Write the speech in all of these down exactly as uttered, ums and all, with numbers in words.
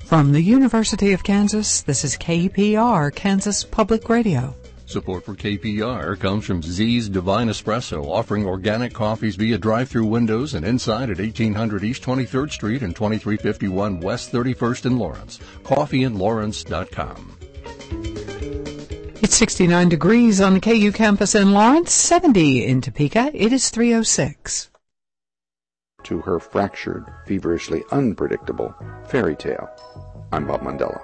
From the University of Kansas, this is K P R, Kansas Public Radio. Support for K P R comes from Z's Divine Espresso, offering organic coffees via drive-through windows and inside at eighteen hundred East twenty-third Street and twenty-three fifty-one West thirty-first in Lawrence. coffee in lawrence dot com. It's sixty-nine degrees on the K U campus in Lawrence, seventy in Topeka. It is three oh six. To her fractured, feverishly unpredictable fairy tale. I'm Bob Mandela.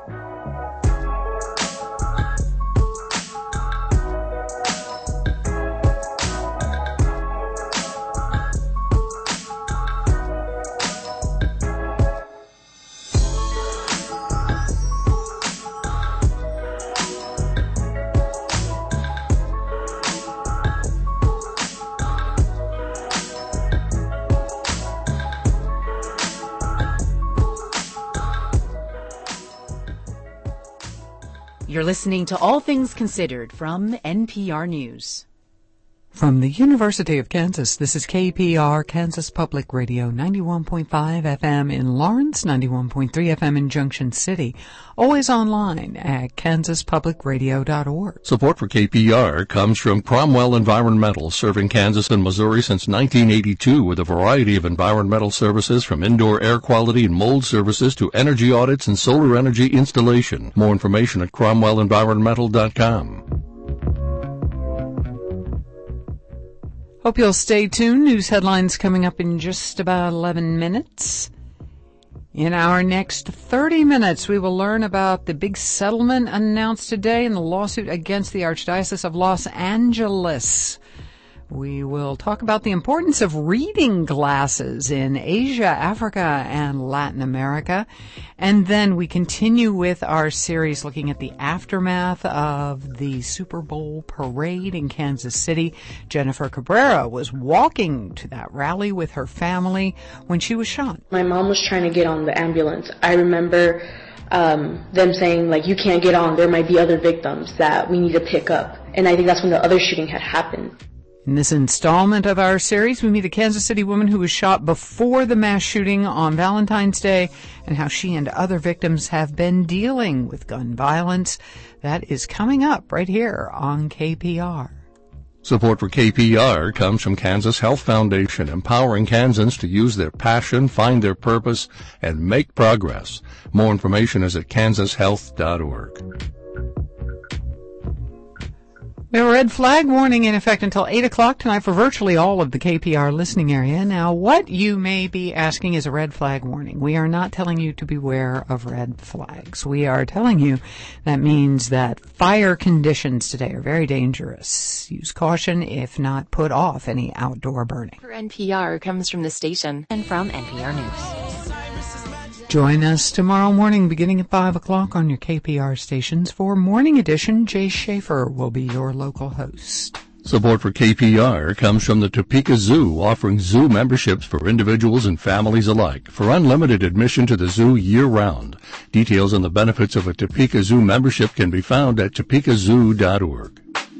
You're listening to All Things Considered from N P R News. From the University of Kansas, this is K P R, Kansas Public Radio, ninety-one point five F M in Lawrence, ninety-one point three F M in Junction City. Always online at kansas public radio dot org. Support for K P R comes from Cromwell Environmental, serving Kansas and Missouri since nineteen eighty-two with a variety of environmental services from indoor air quality and mold services to energy audits and solar energy installation. More information at cromwell environmental dot com. Hope you'll stay tuned. News headlines coming up in just about eleven minutes. In our next thirty minutes, we will learn about the big settlement announced today in the lawsuit against the Archdiocese of Los Angeles. We will talk about the importance of reading glasses in Asia, Africa, and Latin America. And then we continue with our series looking at the aftermath of the Super Bowl parade in Kansas City. Jennifer Cabrera was walking to that rally with her family when she was shot. My mom was trying to get on the ambulance. I remember um, them saying, like, you can't get on. There might be other victims that we need to pick up. And I think that's when the other shooting had happened. In this installment of our series, we meet a Kansas City woman who was shot before the mass shooting on Valentine's Day and how she and other victims have been dealing with gun violence. That is coming up right here on K P R. Support for K P R comes from Kansas Health Foundation, empowering Kansans to use their passion, find their purpose, and make progress. More information is at kansas health dot org. We have a red flag warning in effect until eight o'clock tonight for virtually all of the K P R listening area. Now, what you may be asking is a red flag warning. We are not telling you to beware of red flags. We are telling you that means that fire conditions today are very dangerous. Use caution, if not put off any outdoor burning. For N P R comes from the station and from N P R News. Join us tomorrow morning beginning at five o'clock on your K P R stations for Morning Edition. Jay Schaefer will be your local host. Support for K P R comes from the Topeka Zoo, offering zoo memberships for individuals and families alike for unlimited admission to the zoo year-round. Details on the benefits of a Topeka Zoo membership can be found at topeka zoo dot org.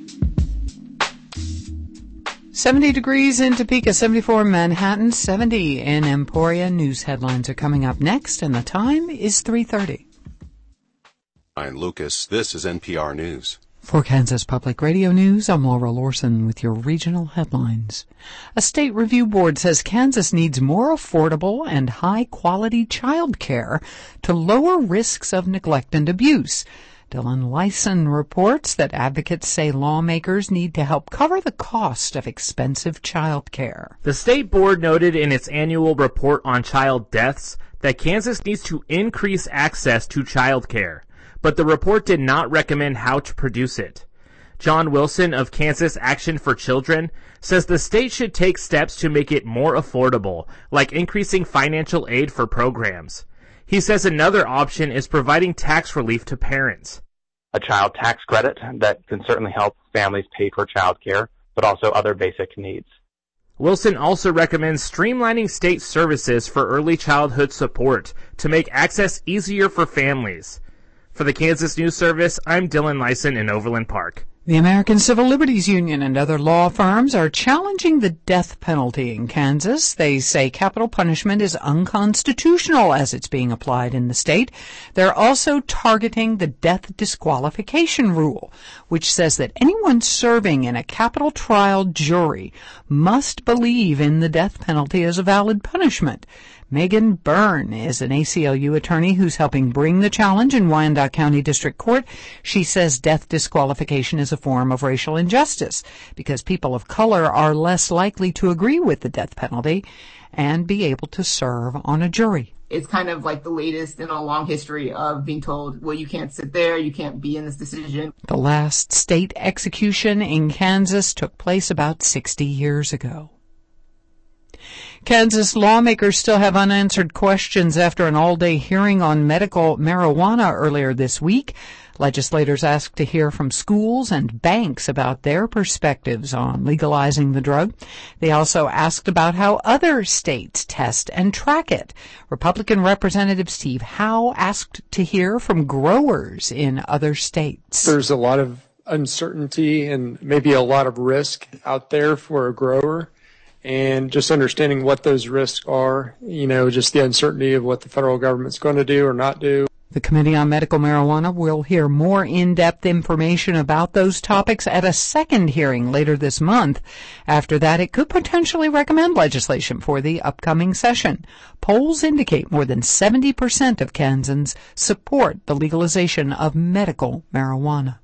seventy degrees in Topeka, seventy-four in Manhattan, seventy in Emporia. News headlines are coming up next, and the time is three thirty. I'm Lucas. This is N P R News. For Kansas Public Radio News, I'm Laura Lorson with your regional headlines. A state review board says Kansas needs more affordable and high-quality child care to lower risks of neglect and abuse. Dylan Lyson reports that advocates say lawmakers need to help cover the cost of expensive child care. The state board noted in its annual report on child deaths that Kansas needs to increase access to child care, but the report did not recommend how to produce it. John Wilson of Kansas Action for Children says the state should take steps to make it more affordable, like increasing financial aid for programs. He says another option is providing tax relief to parents. A child tax credit that can certainly help families pay for child care, but also other basic needs. Wilson also recommends streamlining state services for early childhood support to make access easier for families. For the Kansas News Service, I'm Dylan Lyson in Overland Park. The American Civil Liberties Union and other law firms are challenging the death penalty in Kansas. They say capital punishment is unconstitutional as it's being applied in the state. They're also targeting the death disqualification rule, which says that anyone serving in a capital trial jury must believe in the death penalty as a valid punishment. Megan Byrne is an A C L U attorney who's helping bring the challenge in Wyandotte County District Court. She says death disqualification is a form of racial injustice because people of color are less likely to agree with the death penalty and be able to serve on a jury. It's kind of like the latest in a long history of being told, well, you can't sit there, you can't be in this decision. The last state execution in Kansas took place about sixty years ago. Kansas lawmakers still have unanswered questions after an all-day hearing on medical marijuana earlier this week. Legislators asked to hear from schools and banks about their perspectives on legalizing the drug. They also asked about how other states test and track it. Republican Representative Steve Howe asked to hear from growers in other states. There's a lot of uncertainty and maybe a lot of risk out there for a grower. And just understanding what those risks are, you know, just the uncertainty of what the federal government's going to do or not do. The Committee on Medical Marijuana will hear more in-depth information about those topics at a second hearing later this month. After that, it could potentially recommend legislation for the upcoming session. Polls indicate more than seventy percent of Kansans support the legalization of medical marijuana.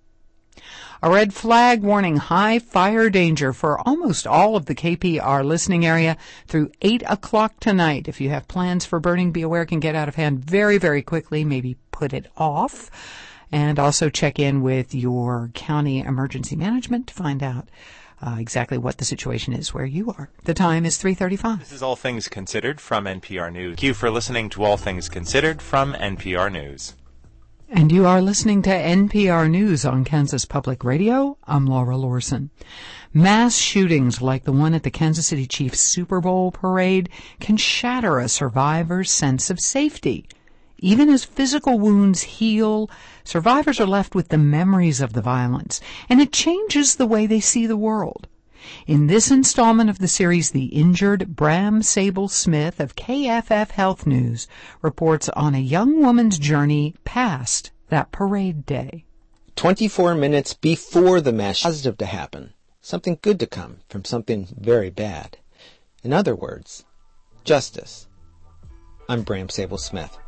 A red flag warning high fire danger for almost all of the K P R listening area through eight o'clock tonight. If you have plans for burning, be aware it can get out of hand very, very quickly. Maybe put it off. And also check in with your county emergency management to find out uh, exactly what the situation is where you are. The time is three thirty-five. This is All Things Considered from N P R News. Thank you for listening to All Things Considered from N P R News. And you are listening to N P R News on Kansas Public Radio. I'm Laura Lorson. Mass shootings like the one at the Kansas City Chiefs Super Bowl parade can shatter a survivor's sense of safety. Even as physical wounds heal, survivors are left with the memories of the violence, and it changes the way they see the world. In this installment of the series, the injured Bram Sable Smith of K F F Health News reports on a young woman's journey past that parade day. twenty-four minutes before the mass positive to happen, something good to come from something very bad. In other words, justice. I'm Bram Sable Smith.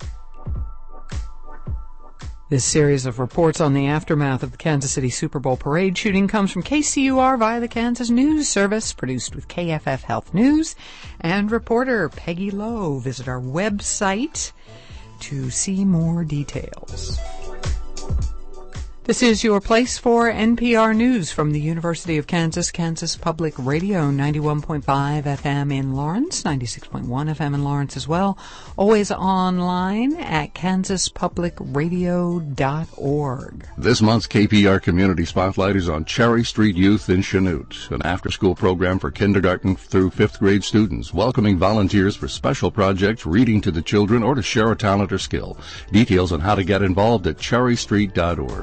This series of reports on the aftermath of the Kansas City Super Bowl parade shooting comes from K C U R via the Kansas News Service, produced with K F F Health News, and reporter Peggy Lowe. Visit our website to see more details. This is your place for N P R News from the University of Kansas, Kansas Public Radio, ninety-one point five F M in Lawrence, ninety-six point one F M in Lawrence as well. Always online at kansas public radio dot org. This month's K P R Community Spotlight is on Cherry Street Youth in Chanute, an after-school program for kindergarten through fifth grade students, welcoming volunteers for special projects, reading to the children, or to share a talent or skill. Details on how to get involved at cherry street dot org.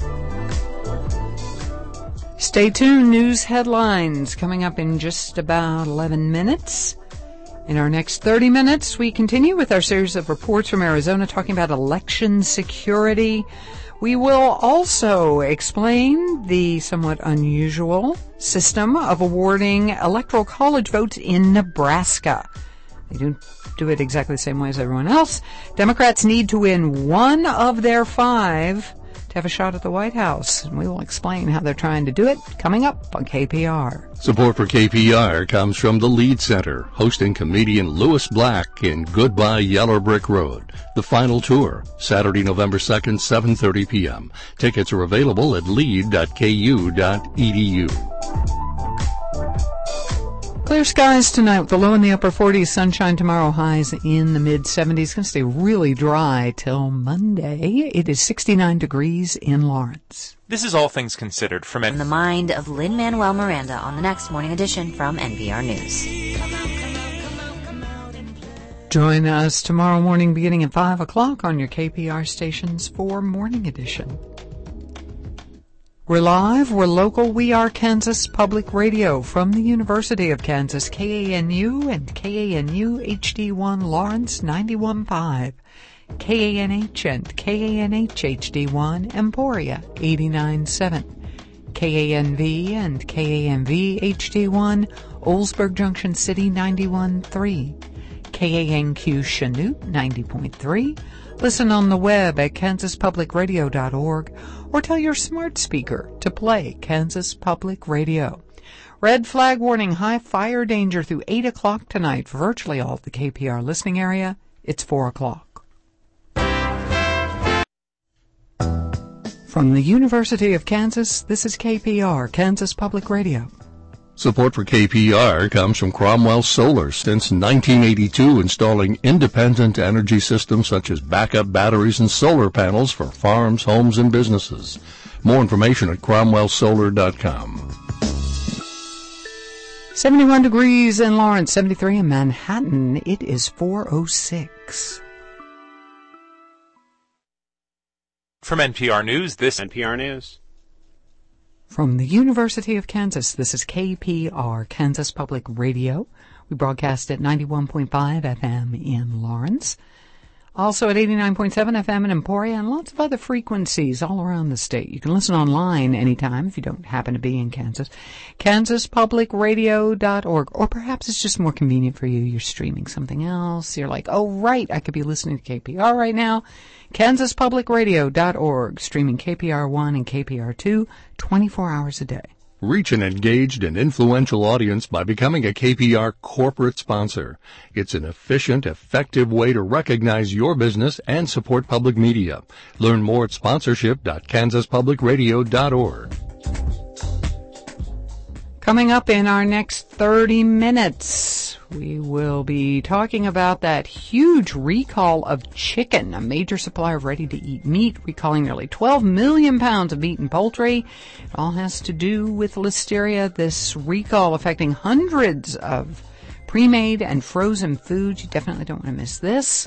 Stay tuned. News headlines coming up in just about eleven minutes. In our next thirty minutes, we continue with our series of reports from Arizona talking about election security. We will also explain the somewhat unusual system of awarding electoral college votes in Nebraska. They don't do it exactly the same way as everyone else. Democrats need to win one of their five to have a shot at the White House. And we will explain how they're trying to do it coming up on K P R. Support for K P R comes from the Lead Center, hosting comedian Lewis Black in Goodbye Yellow Brick Road. The final tour, Saturday, November second, seven thirty p.m. Tickets are available at lead dot k u dot e d u. Clear skies tonight with the low in the upper forties, sunshine tomorrow, highs in the mid seventies. Going to stay really dry till Monday. It is sixty-nine degrees in Lawrence. This is All Things Considered from In the mind of Lin-Manuel Miranda on the next morning edition from N P R News. Join us tomorrow morning beginning at five o'clock on your K P R stations for Morning Edition. We're live, we're local, we are Kansas Public Radio from the University of Kansas, K A N U and K A N U H D one Lawrence ninety-one point five, K A N H and K A N H H D one Emporia eighty-nine point seven, K A N V and K A N V H D one Oldsburg Junction City ninety-one point three, K A N Q Chanute ninety point three. Listen on the web at kansas public radio dot org or tell your smart speaker to play Kansas Public Radio. Red flag warning, high fire danger through eight o'clock tonight for virtually all of the K P R listening area. It's four o'clock. From the University of Kansas, this is K P R, Kansas Public Radio. Support for K P R comes from Cromwell Solar, since nineteen eighty-two installing independent energy systems such as backup batteries and solar panels for farms, homes, and businesses. More information at cromwell solar dot com. seventy-one degrees in Lawrence, seventy-three in Manhattan. It is four oh six. From N P R News, this N P R News. From the University of Kansas, this is K P R, Kansas Public Radio. We broadcast at ninety-one point five F M in Lawrence. Also at eighty-nine point seven F M in Emporia and lots of other frequencies all around the state. You can listen online anytime if you don't happen to be in Kansas. kansas public radio dot org. Or perhaps it's just more convenient for you. You're streaming something else. You're like, oh, right, I could be listening to K P R right now. kansas public radio dot org, streaming K P R one and K P R two twenty-four hours a day. Reach an engaged and influential audience by becoming a K P R corporate sponsor. It's an efficient, effective way to recognize your business and support public media. Learn more at sponsorship dot kansas public radio dot org. Coming up in our next thirty minutes, we will be talking about that huge recall of chicken, a major supplier of ready-to-eat meat, recalling nearly twelve million pounds of meat and poultry. It all has to do with listeria, this recall affecting hundreds of pre-made and frozen foods. You definitely don't want to miss this.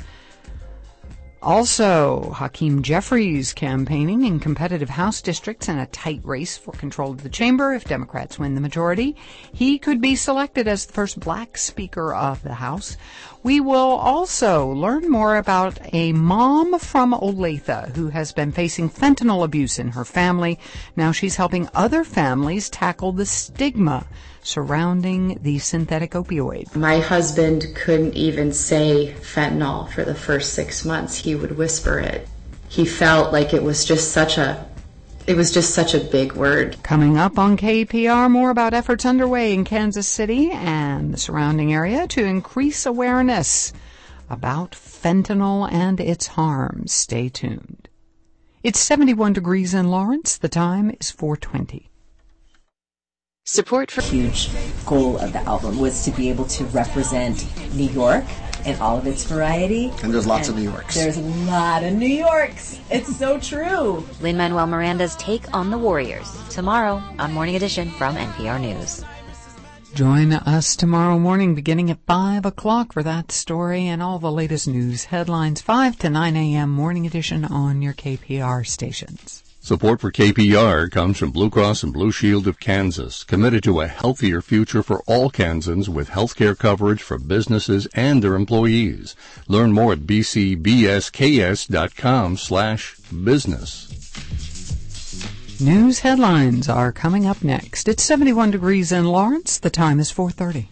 Also, Hakeem Jeffries campaigning in competitive House districts in a tight race for control of the chamber. If Democrats win the majority, he could be selected as the first black Speaker of the House. We will also learn more about a mom from Olathe who has been facing fentanyl abuse in her family. Now she's helping other families tackle the stigma surrounding the synthetic opioid. My husband couldn't even say fentanyl for the first six months. He would whisper it. He felt like it was just such a, it was just such a big word. Coming up on K P R, more about efforts underway in Kansas City and the surrounding area to increase awareness about fentanyl and its harms. Stay tuned. It's seventy-one degrees in Lawrence. The time is four twenty. Support for huge goal of the album was to be able to represent New York in all of its variety. And there's lots and of New Yorks. There's a lot of New Yorks. It's so true. Lin-Manuel Miranda's take on the Warriors tomorrow on Morning Edition from N P R News. Join us tomorrow morning beginning at five o'clock for that story and all the latest news headlines, five to nine a.m. Morning Edition on your K P R stations. Support for K P R comes from Blue Cross and Blue Shield of Kansas, committed to a healthier future for all Kansans with health care coverage for businesses and their employees. Learn more at b c b s k s dot com slash business. News headlines are coming up next. It's seventy-one degrees in Lawrence. The time is four thirty.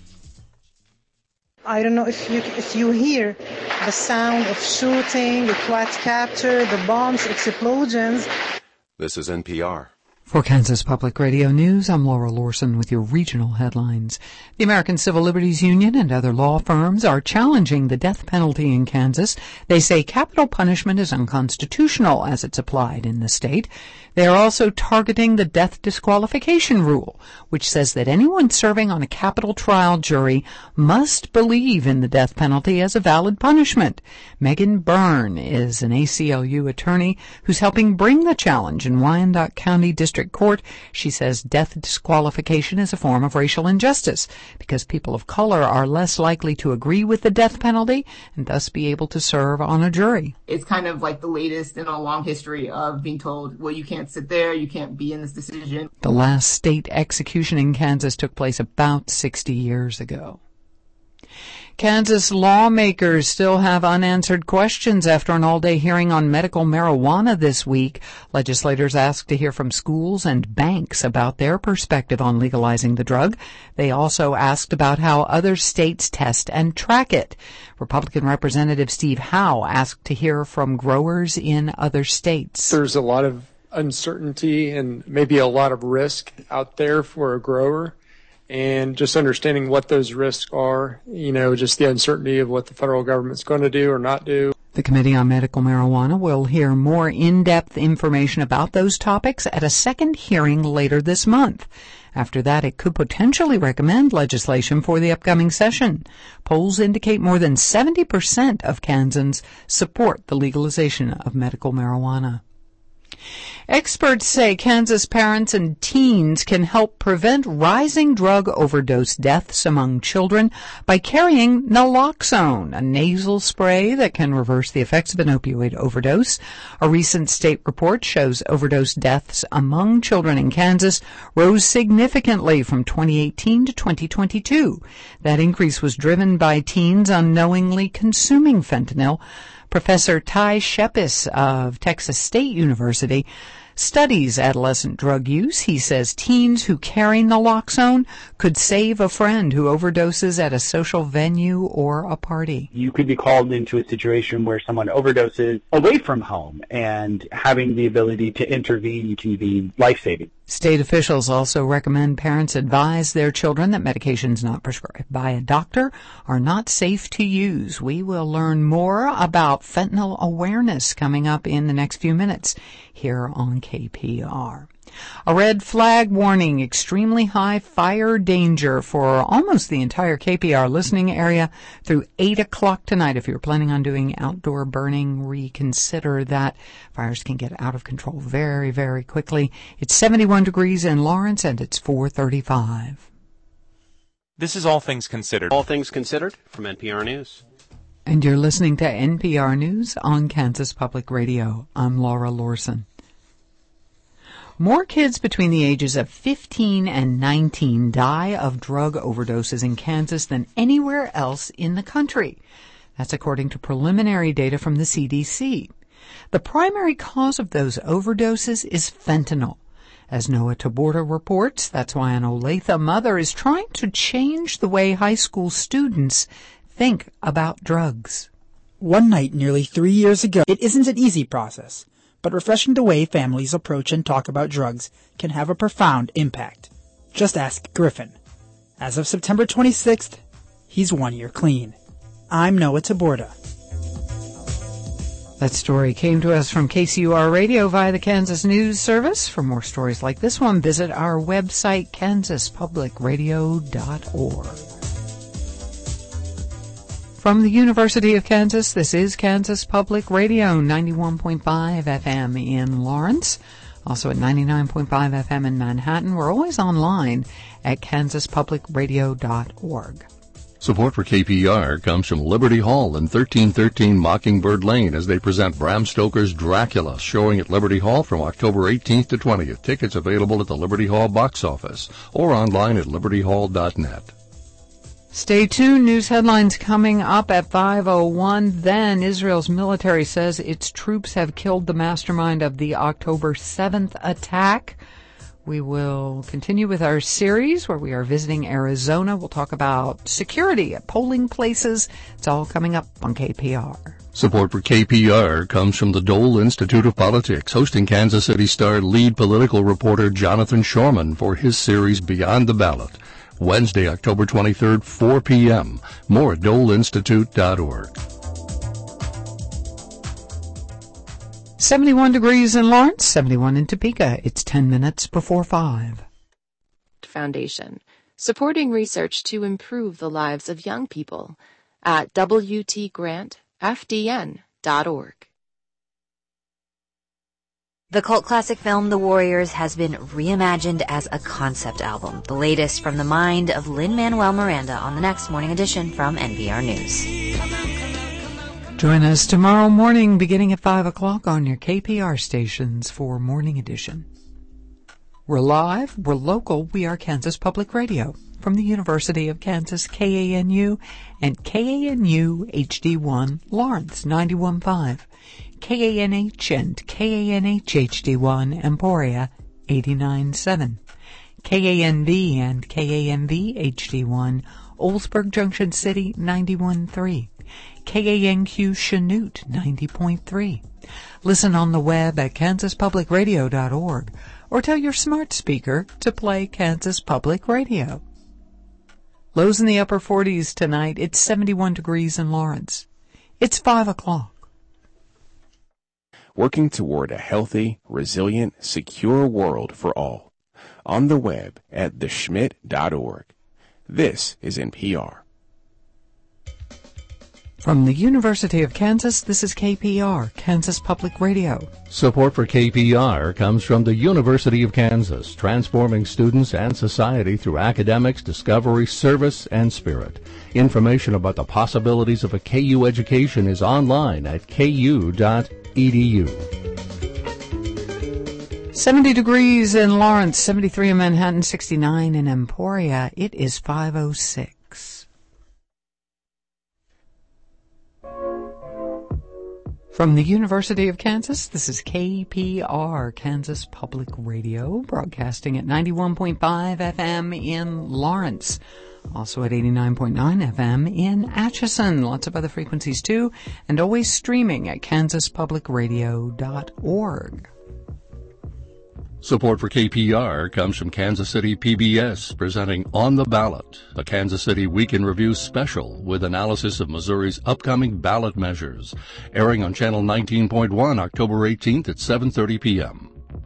I don't know if you if you hear the sound of shooting, the quad capture, the bombs, explosions. This is N P R. For Kansas Public Radio News, I'm Laura Lorson with your regional headlines. The American Civil Liberties Union and other law firms are challenging the death penalty in Kansas. They say capital punishment is unconstitutional as it's applied in the state. They are also targeting the death disqualification rule, which says that anyone serving on a capital trial jury must believe in the death penalty as a valid punishment. Megan Byrne is an A C L U attorney who's helping bring the challenge in Wyandotte County District district court. She says death disqualification is a form of racial injustice because people of color are less likely to agree with the death penalty and thus be able to serve on a jury. It's kind of like the latest in a long history of being told, well, you can't sit there, you can't be in this decision. The last state execution in Kansas took place about sixty years ago. Kansas lawmakers still have unanswered questions after an all-day hearing on medical marijuana this week. Legislators asked to hear from schools and banks about their perspective on legalizing the drug. They also asked about how other states test and track it. Republican Representative Steve Howe asked to hear from growers in other states. There's a lot of uncertainty and maybe a lot of risk out there for a grower. And just understanding what those risks are, you know, just the uncertainty of what the federal government's going to do or not do. The Committee on Medical Marijuana will hear more in-depth information about those topics at a second hearing later this month. After that, it could potentially recommend legislation for the upcoming session. Polls indicate more than seventy percent of Kansans support the legalization of medical marijuana. Experts say Kansas parents and teens can help prevent rising drug overdose deaths among children by carrying naloxone, a nasal spray that can reverse the effects of an opioid overdose. A recent state report shows overdose deaths among children in Kansas rose significantly from twenty eighteen to twenty twenty-two. That increase was driven by teens unknowingly consuming fentanyl. Professor Ty Shepis of Texas State University studies adolescent drug use. He says teens who carry naloxone could save a friend who overdoses at a social venue or a party. You could be called into a situation where someone overdoses away from home, and having the ability to intervene can be life-saving. State officials also recommend parents advise their children that medications not prescribed by a doctor are not safe to use. We will learn more about fentanyl awareness coming up in the next few minutes here on K P R. A red flag warning, extremely high fire danger for almost the entire K P R listening area through eight o'clock tonight. If you're planning on doing outdoor burning, reconsider that. Fires can get out of control very, very quickly. It's seventy-one degrees in Lawrence, and it's four thirty-five. This is All Things Considered. All Things Considered from N P R News. And you're listening to N P R News on Kansas Public Radio. I'm Laura Lorson. More kids between the ages of fifteen and nineteen die of drug overdoses in Kansas than anywhere else in the country. That's according to preliminary data from the C D C. The primary cause of those overdoses is fentanyl. As Noah Taborda reports, that's why an Olathe mother is trying to change the way high school students think about drugs. One night nearly three years ago, it isn't an easy process, but refreshing the way families approach and talk about drugs can have a profound impact. Just ask Griffin. As of September twenty-sixth, he's one year clean. I'm Noah Taborda. That story came to us from K C U R Radio via the Kansas News Service. For more stories like this one, visit our website, kansas public radio dot org. From the University of Kansas, this is Kansas Public Radio, ninety-one point five F M in Lawrence, also at ninety-nine point five F M in Manhattan. We're always online at kansas public radio dot org. Support for K P R comes from Liberty Hall and thirteen thirteen Mockingbird Lane as they present Bram Stoker's Dracula, showing at Liberty Hall from October eighteenth to twentieth. Tickets available at the Liberty Hall box office or online at liberty hall dot net. Stay tuned. News headlines coming up at five oh one. Then Israel's military says its troops have killed the mastermind of the October seventh attack. We will continue with our series where we are visiting Arizona. We'll talk about security at polling places. It's all coming up on K P R. Support for K P R comes from the Dole Institute of Politics, hosting Kansas City Star lead political reporter Jonathan Shorman for his series Beyond the Ballot. Wednesday, October twenty-third, four p.m. More at dole institute dot org. seventy-one degrees in Lawrence, seventy-one in Topeka. It's ten minutes before five. Foundation, supporting research to improve the lives of young people at w t grant f d n dot org. The cult classic film The Warriors has been reimagined as a concept album, the latest from the mind of Lin-Manuel Miranda on the next Morning Edition from N P R News. Join us tomorrow morning beginning at five o'clock on your K P R stations for Morning Edition. We're live, we're local, we are Kansas Public Radio from the University of Kansas K A N U and K A N U H D one Lawrence ninety-one point five. K A N H and K A N H H D one Emporia eighty-nine point seven. K A N V and K A N V H D one Oldsburg Junction City ninety-one point three. K A N Q Chanute ninety point three. Listen on the web at kansas public radio dot org or tell your smart speaker to play Kansas Public Radio. Lows in the upper forties tonight. It's seventy-one degrees in Lawrence. It's five o'clock. Working toward a healthy, resilient, secure world for all. On the web at the schmidt dot org. This is N P R. From the University of Kansas, this is K P R, Kansas Public Radio. Support for K P R comes from the University of Kansas, transforming students and society through academics, discovery, service, and spirit. Information about the possibilities of a K U education is online at k u dot e d u. seventy degrees in Lawrence, seventy-three in Manhattan, sixty-nine in Emporia. It is five oh six. From the University of Kansas, this is K P R, Kansas Public Radio, broadcasting at ninety-one point five F M in Lawrence. Also at eighty-nine point nine F M in Atchison. Lots of other frequencies too, and always streaming at kansas public radio dot org. Support for K P R comes from Kansas City P B S, presenting On the Ballot, a Kansas City Week in Review special with analysis of Missouri's upcoming ballot measures, airing on Channel nineteen point one October eighteenth at seven thirty p.m.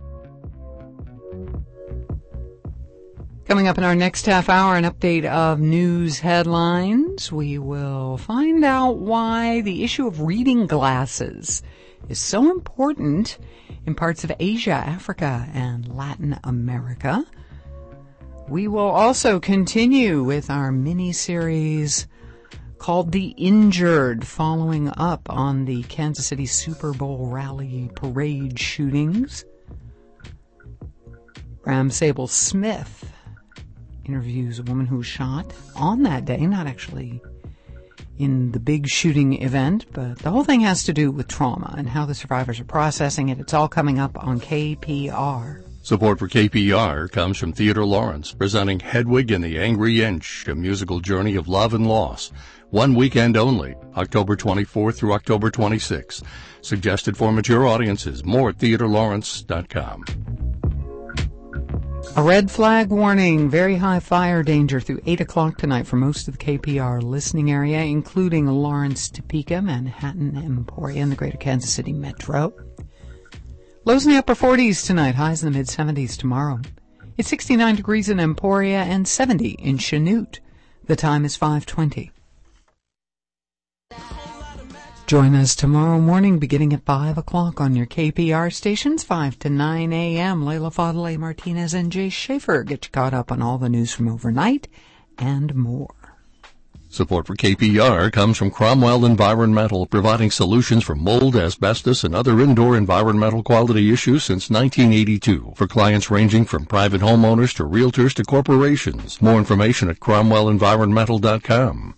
Coming up in our next half hour, an update of news headlines. We will find out why the issue of reading glasses is so important in parts of Asia, Africa, and Latin America. We will also continue with our mini-series called The Injured, following up on the Kansas City Super Bowl rally parade shootings. Bram Sable Smith interviews a woman who was shot on that day, not actually in the big shooting event, but the whole thing has to do with trauma and how the survivors are processing it. It's all coming up on K P R. Support for K P R comes from Theodore Lawrence, presenting Hedwig and the Angry Inch, a musical journey of love and loss. One weekend only, October twenty-fourth through October twenty-sixth. Suggested for mature audiences. More at theodore lawrence dot com. A red flag warning, very high fire danger through eight o'clock tonight for most of the K P R listening area, including Lawrence, Topeka, Manhattan, Emporia, and the greater Kansas City metro. Lows in the upper forties tonight, highs in the mid-seventies tomorrow. It's sixty-nine degrees in Emporia and seventy in Chanute. The time is five twenty. Join us tomorrow morning beginning at five o'clock on your K P R stations, five to nine a.m. Layla Fadley Martinez and Jay Schaefer get you caught up on all the news from overnight and more. Support for K P R comes from Cromwell Environmental, providing solutions for mold, asbestos, and other indoor environmental quality issues since nineteen eighty-two for clients ranging from private homeowners to realtors to corporations. More information at cromwell environmental dot com.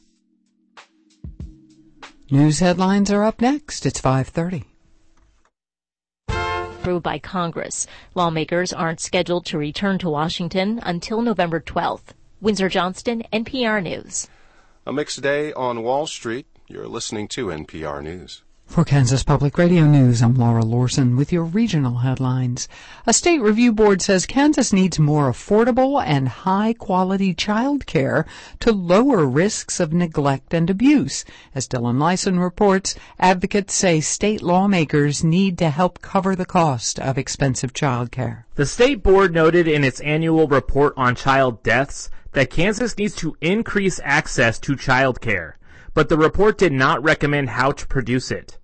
News headlines are up next. It's five thirty. Approved by Congress. Lawmakers aren't scheduled to return to Washington until November twelfth. Windsor Johnston, N P R News. A mixed day on Wall Street. You're listening to N P R News. For Kansas Public Radio News, I'm Laura Lorson with your regional headlines. A state review board says Kansas needs more affordable and high-quality child care to lower risks of neglect and abuse. As Dylan Lyson reports, advocates say state lawmakers need to help cover the cost of expensive child care. The state board noted in its annual report on child deaths that Kansas needs to increase access to child care, but the report did not recommend how to produce it.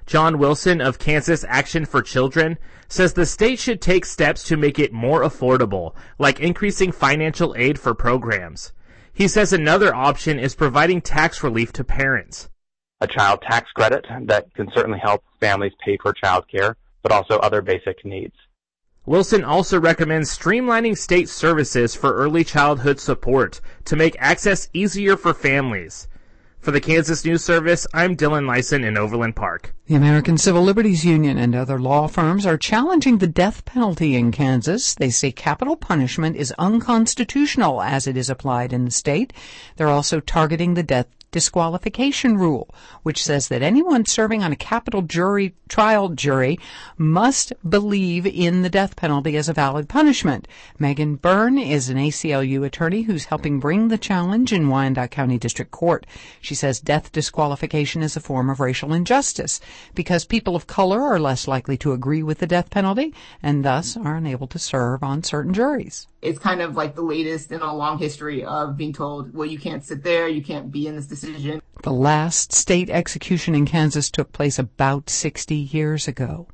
John Wilson of Kansas Action for Children says the state should take steps to make it more affordable, like increasing financial aid for programs. He says another option is providing tax relief to parents. A child tax credit that can certainly help families pay for childcare, but also other basic needs. Wilson also recommends streamlining state services for early childhood support to make access easier for families. For the Kansas News Service, I'm Dylan Lyson in Overland Park. The American Civil Liberties Union and other law firms are challenging the death penalty in Kansas. They say capital punishment is unconstitutional as it is applied in the state. They're also targeting the death disqualification rule, which says that anyone serving on a capital jury trial jury must believe in the death penalty as a valid punishment. Megan Byrne is an A C L U attorney who's helping bring the challenge in Wyandotte County District Court. She says death disqualification is a form of racial injustice because people of color are less likely to agree with the death penalty and thus are unable to serve on certain juries. It's kind of like the latest in a long history of being told, well, you can't sit there, you can't be in this decision. The last state execution in Kansas took place about sixty years ago.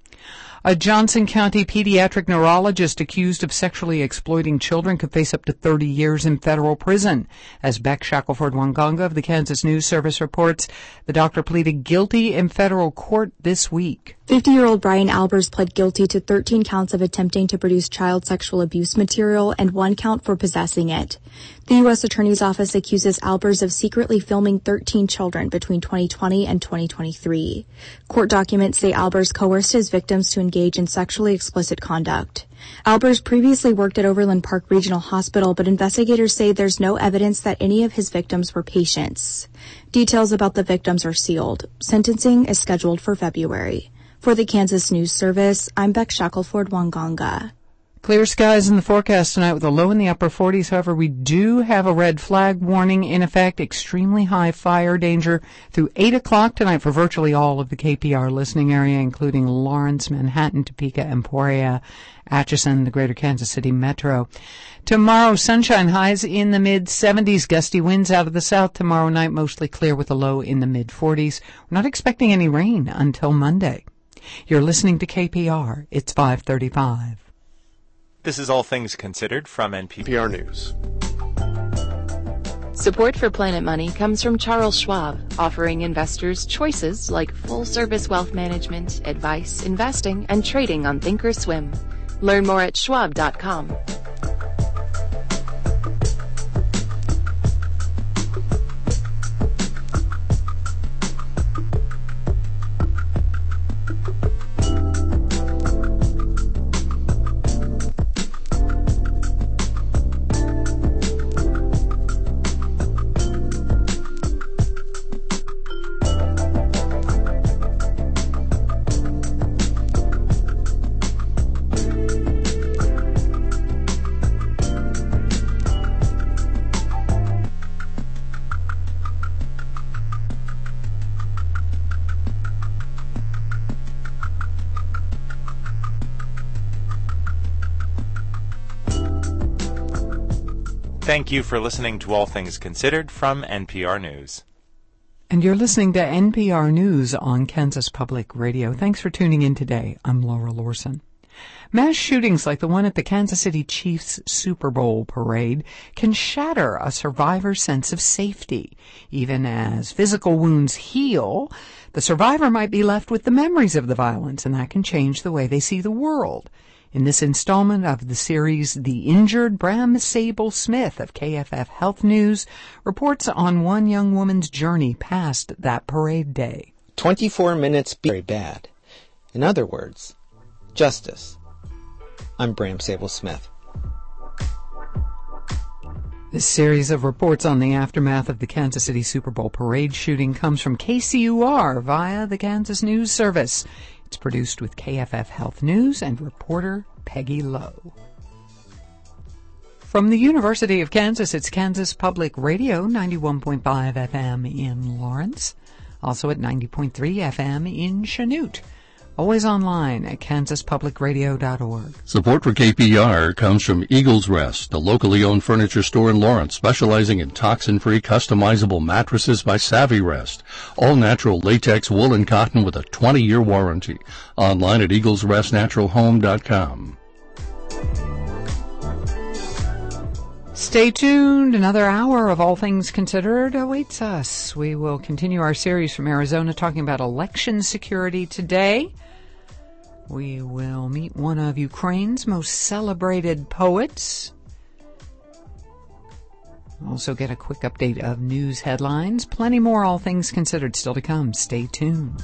A Johnson County pediatric neurologist accused of sexually exploiting children could face up to thirty years in federal prison. As Beck Shackelford Wanganga of the Kansas News Service reports, the doctor pleaded guilty in federal court this week. fifty-year-old Brian Albers pled guilty to thirteen counts of attempting to produce child sexual abuse material and one count for possessing it. The U S Attorney's Office accuses Albers of secretly filming thirteen children between twenty twenty and twenty twenty-three. Court documents say Albers coerced his victims to engage in sexually explicit conduct. Albers previously worked at Overland Park Regional Hospital, but investigators say there's no evidence that any of his victims were patients. Details about the victims are sealed. Sentencing is scheduled for February. For the Kansas News Service, I'm Beck Shackelford Wanganga. Clear skies in the forecast tonight with a low in the upper forties. However, we do have a red flag warning in effect, extremely high fire danger through eight o'clock tonight for virtually all of the K P R listening area, including Lawrence, Manhattan, Topeka, Emporia, Atchison, the greater Kansas City metro. Tomorrow, sunshine, highs in the mid seventies, gusty winds out of the south. Tomorrow night, mostly clear with a low in the mid forties. We're not expecting any rain until Monday. You're listening to K P R. It's five thirty-five. This is All Things Considered from N P R News. Support for Planet Money comes from Charles Schwab, offering investors choices like full-service wealth management, advice, investing, and trading on Thinkorswim. Learn more at schwab dot com. Thank you for listening to All Things Considered from N P R News. And you're listening to N P R News on Kansas Public Radio. Thanks for tuning in today. I'm Laura Lorson. Mass shootings like the one at the Kansas City Chiefs Super Bowl parade can shatter a survivor's sense of safety. Even as physical wounds heal, the survivor might be left with the memories of the violence, and that can change the way they see the world. In this installment of the series, The Injured, Bram Sable Smith of K F F Health News reports on one young woman's journey past that parade day. twenty-four minutes be very bad. In other words, justice. I'm Bram Sable Smith. This series of reports on the aftermath of the Kansas City Super Bowl parade shooting comes from K C U R via the Kansas News Service. It's produced with K F F Health News and reporter Peggy Lowe. From the University of Kansas, it's Kansas Public Radio, ninety-one point five F M in Lawrence, also at ninety point three F M in Chanute. Always online at kansas public radio dot org. Support for K P R comes from Eagles Rest, a locally owned furniture store in Lawrence specializing in toxin-free customizable mattresses by Savvy Rest. All natural latex, wool, and cotton with a twenty-year warranty. Online at eagles rest natural home dot com. Stay tuned. Another hour of All Things Considered awaits us. We will continue our series from Arizona talking about election security today. We will meet one of Ukraine's most celebrated poets. Also get a quick update of news headlines. Plenty more All Things Considered still to come. Stay tuned.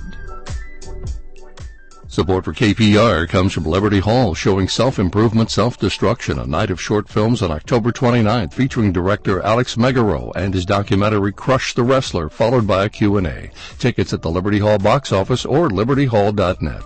Support for K P R comes from Liberty Hall, showing Self-Improvement, Self-Destruction, a night of short films on October twenty-ninth, featuring director Alex Megaro and his documentary Crush the Wrestler, followed by a Q and A. Tickets at the Liberty Hall box office or liberty hall dot net.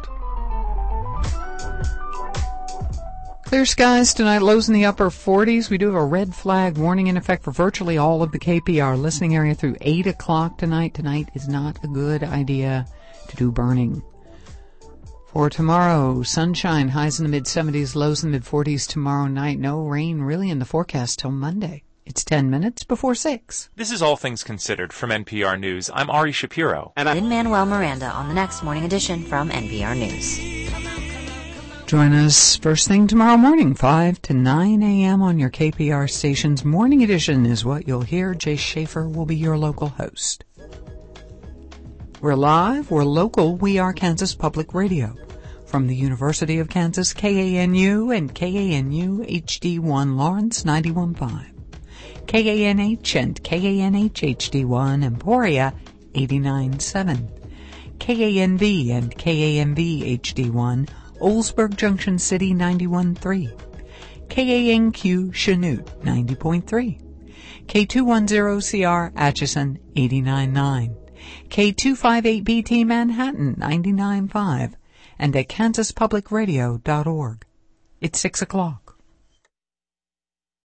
Clear skies tonight, lows in the upper forties. We do have a red flag warning in effect for virtually all of the K P R listening area through eight o'clock tonight. Tonight is not a good idea to do burning. For tomorrow, sunshine, highs in the mid-seventies, lows in the mid-forties tomorrow night. No rain really in the forecast till Monday. It's ten minutes before six. This is All Things Considered from N P R News. I'm Ari Shapiro. And I'm Lin-Manuel Miranda on the next morning edition from N P R News. Join us first thing tomorrow morning, five to nine a.m. on your K P R station's Morning Edition is what you'll hear. Jay Schaefer will be your local host. We're live, we're local, we are Kansas Public Radio. From the University of Kansas, K A N U and K A N U H D one Lawrence ninety-one point five. K A N H and K A N H H D one Emporia eighty-nine point seven. K A N V and K A N V H D one Oldsburg Junction City ninety-one point three. K A N Q Chanute ninety point three. K two ten C R Atchison eighty-nine point nine. K two fifty-eight B T Manhattan ninety-nine point five and at kansas public radio dot org. It's six o'clock.